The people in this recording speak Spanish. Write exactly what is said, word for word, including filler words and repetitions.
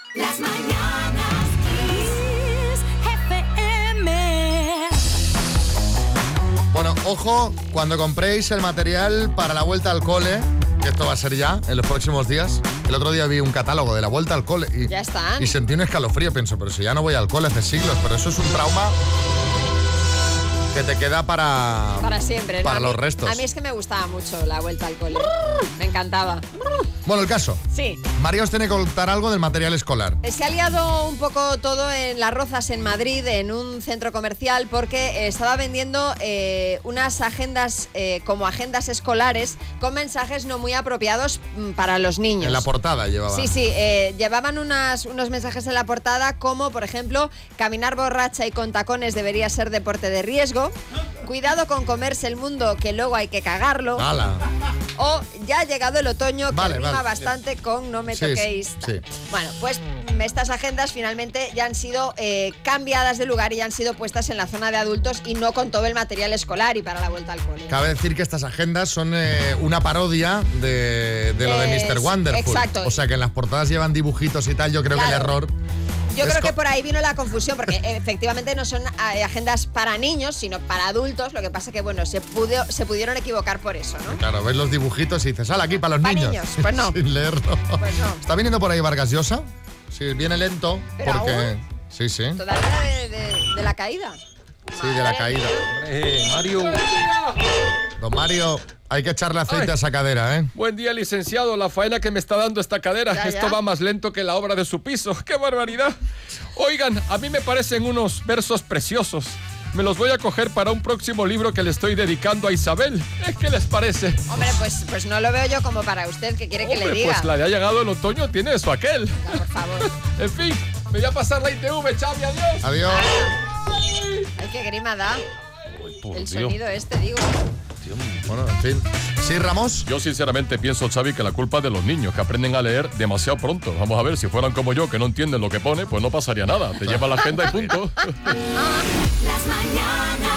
Las mañanas Kiss F M. Bueno, ojo, cuando compréis el material para la vuelta al cole, que esto va a ser ya en los próximos días. El otro día vi un catálogo de la vuelta al cole y, ya están. y sentí un escalofrío. Pienso, pero si ya no voy al cole hace siglos, pero eso es un trauma que te queda para, para siempre, ¿no? para a mí, los restos. A mí es que me gustaba mucho la vuelta al cole. Me encantaba. Bueno, el caso. Sí. María os tiene que contar algo del material escolar. Se ha liado un poco todo en Las Rozas, en Madrid, en un centro comercial, porque eh, estaba vendiendo eh, unas agendas eh, como agendas escolares con mensajes no muy apropiados mm, para los niños. En la portada llevaba. Sí, sí, eh, llevaban unas, unos mensajes en la portada como, por ejemplo, caminar borracha y con tacones debería ser deporte de riesgo, cuidado con comerse el mundo que luego hay que cagarlo. ¡Hala! O ya ha llegado el otoño, que Vale, rima vale. bastante con no me Sí, toquéis. sí. Bueno, pues estas agendas finalmente ya han sido eh, cambiadas de lugar y ya han sido puestas en la zona de adultos y no con todo el material escolar y para la vuelta al cole. Cabe decir que estas agendas son eh, una parodia de, de lo de Es- mister Wonderful. exacto. O sea que en las portadas llevan dibujitos y tal. Yo creo Claro. que el error... Yo es creo que co- por ahí vino la confusión, porque eh, efectivamente no son eh, agendas para niños, sino para adultos. Lo que pasa que, bueno, se, pudo, se pudieron equivocar por eso, ¿no? Claro, ves los dibujitos y dices, ¡sal aquí para los Pa' niños! niños, pues no. Sin leerlo. Pues no. ¿Está viniendo por ahí Vargas Llosa? Sí, viene lento. ¿Pero porque... aún? Sí, sí. Todavía de, de- de la caída. Sí, de la Madre caída. mía. Eh, Mario. Don Mario, hay que echarle aceite Ay. a esa cadera, ¿eh? Buen día, licenciado. La faena que me está dando esta cadera. Ya, Esto ya. va más lento que la obra de su piso. ¡Qué barbaridad! Oigan, a mí me parecen unos versos preciosos. Me los voy a coger para un próximo libro que le estoy dedicando a Isabel. ¿Eh? ¿Qué les parece? Hombre, pues, pues no lo veo yo como para usted, que quiere que Hombre, le diga. pues la de ha llegado el otoño tiene eso aquel. Por favor. En fin, me voy a pasar la I T V, Xavi, adiós. Adiós. Ay, qué grima da. Por El Dios. sonido este, digo. Bueno, en fin. Sí, Ramos. Yo sinceramente pienso, Xavi, que la culpa es de los niños, que aprenden a leer demasiado pronto. Vamos a ver, si fueran como yo, que no entienden lo que pone, pues no pasaría nada. Te lleva la agenda y punto. Las mañanas